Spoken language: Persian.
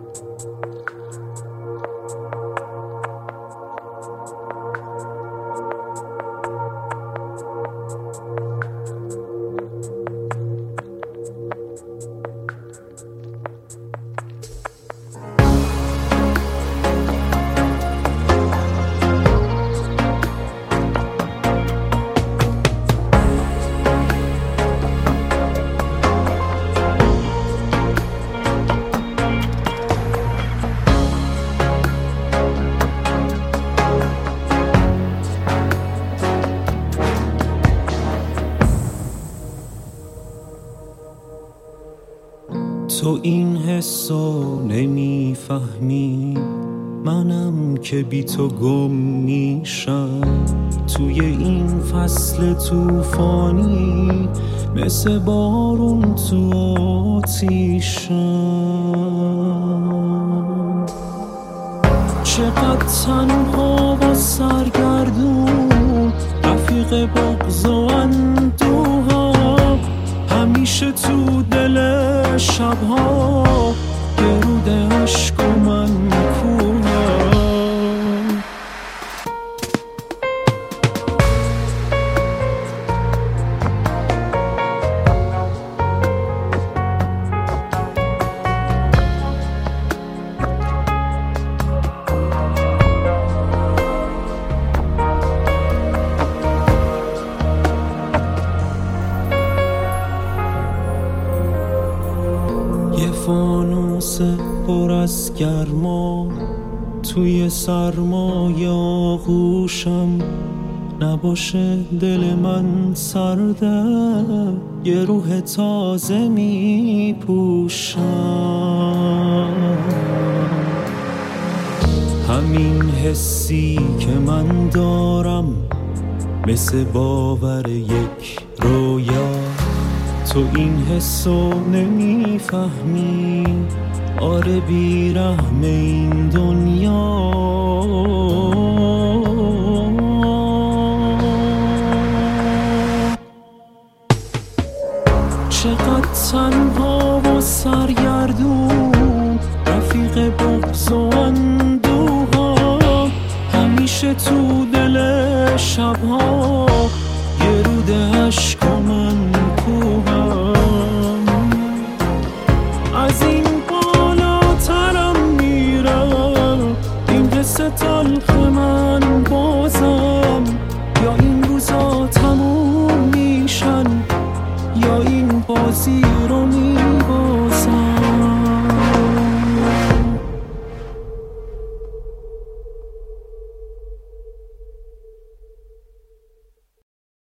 تو این حسو نمیفهمی، منم که بی تو گم میشم توی این فصل طوفانی، مثل بارون تو آتیشم. چقدر تنها و سرگردون، رفیق بغض و اندوها، همیشه تو دل شبها گرود عشق و من کوهم. یه فانوس پر از گرما توی سرمای آغوشم، نباشه دل من سرده یه روح تازه می پوشم. همین حسی که من دارم مثل باور یک رویا، تو این حسو نمیفهمی، آره بیرحم این دنیا. چقدر تنها و سرگردون، رفیق بغض و اندوها، همیشه تو دل شبها گرود عشق و من کوهم. از این بالاترم میرم، این قصه تلخ من بازم، یا این روزا تموم میشن، یا این بازی رو